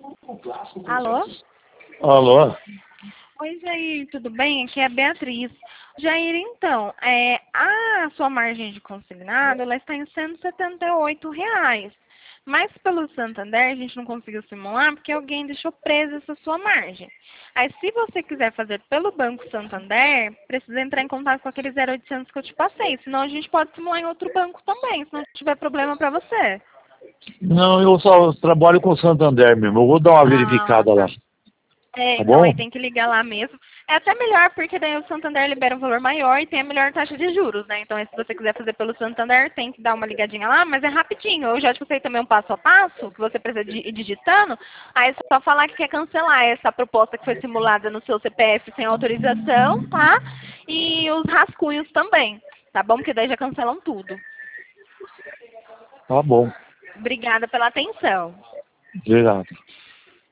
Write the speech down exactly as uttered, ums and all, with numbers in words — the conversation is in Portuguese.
Alô? Alô? Oi, Jair, tudo bem? Aqui é a Beatriz. Jair, então, é, a sua margem de consignado ela está em cento e setenta e oito reais. Mas pelo Santander a gente não conseguiu simular porque alguém deixou presa essa sua margem. Aí se você quiser fazer pelo Banco Santander, precisa entrar em contato com aquele zero oitocentos que eu te passei. Senão a gente pode simular em outro banco também, se não tiver problema para você. Não, eu só trabalho com o Santander mesmo. Eu vou dar uma Ah, verificada lá. tá. É, Tá então bom? aí tem que ligar lá mesmo. É até melhor, porque daí o Santander libera um valor maior e tem a melhor taxa de juros, né? Então aí, se você quiser fazer pelo Santander, tem que dar uma ligadinha lá, mas é rapidinho. Eu já te passei também um passo a passo, que você precisa de ir digitando. Aí é só falar que quer cancelar essa proposta que foi simulada no seu C P F sem autorização, tá? E os rascunhos também, tá bom? Porque daí já cancelam tudo. Tá bom. Obrigada pela atenção. Obrigado.